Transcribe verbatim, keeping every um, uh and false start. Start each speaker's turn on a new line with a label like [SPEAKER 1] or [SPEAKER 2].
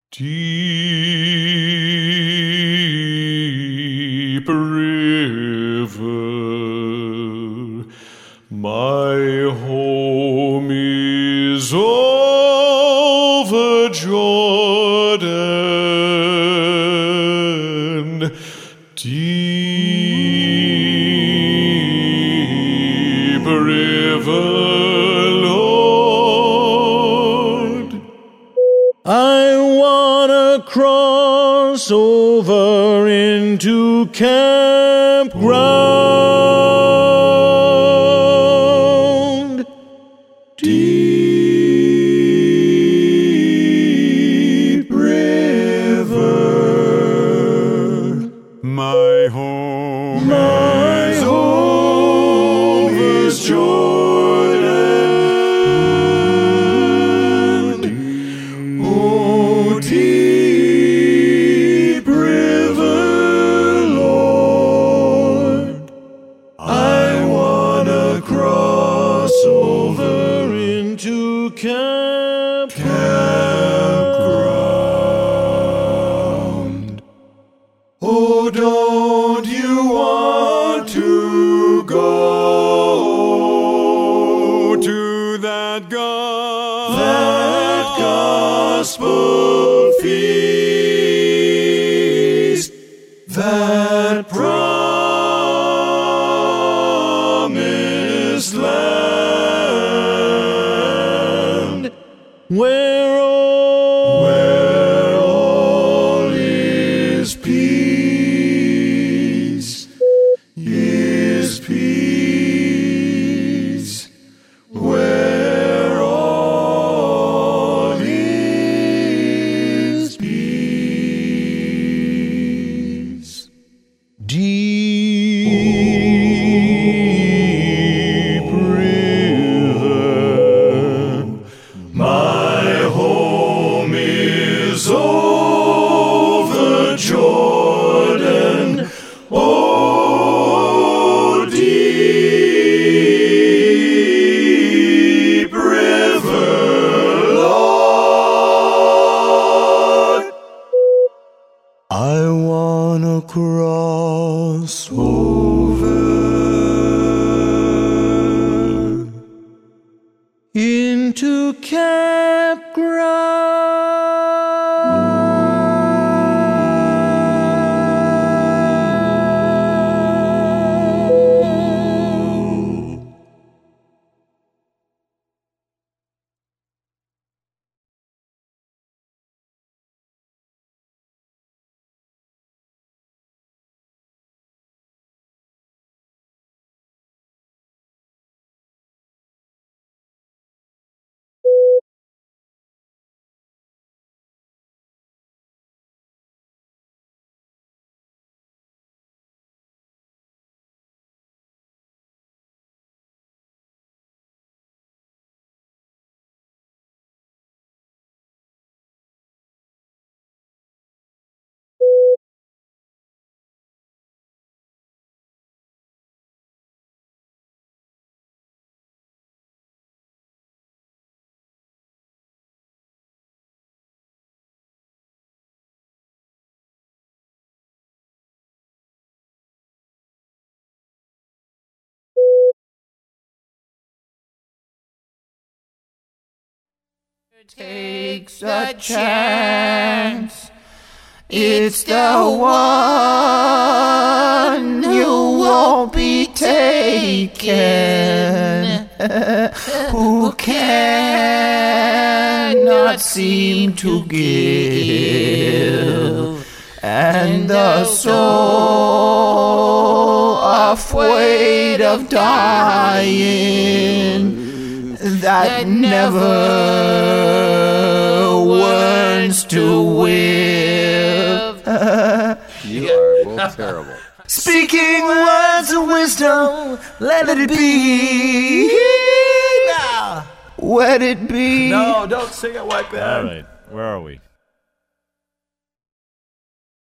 [SPEAKER 1] Deep river, my home is over Jordan. Deep river, Lord, I wanna cross over into campground. Deep river, my home, my home is Jordan. Oh, deep river, Lord, I wanna cross over into camp campground. Oh, don't you want to go to that God, that gospel feast, that promised land, where all, where all is peace, is peace, where all is peace. Deep river, my home is over Jordan. Oh, deep river, Lord, I wanna cross over into campground.
[SPEAKER 2] Takes a chance. It's the one you won't be taken. Who cannot seem to give, and the soul afraid of dying, that never learns to live.
[SPEAKER 3] You are both terrible.
[SPEAKER 2] Speaking words of wisdom, let it be. Now, let it be.
[SPEAKER 3] No, don't sing it like that.
[SPEAKER 4] All right, where are we?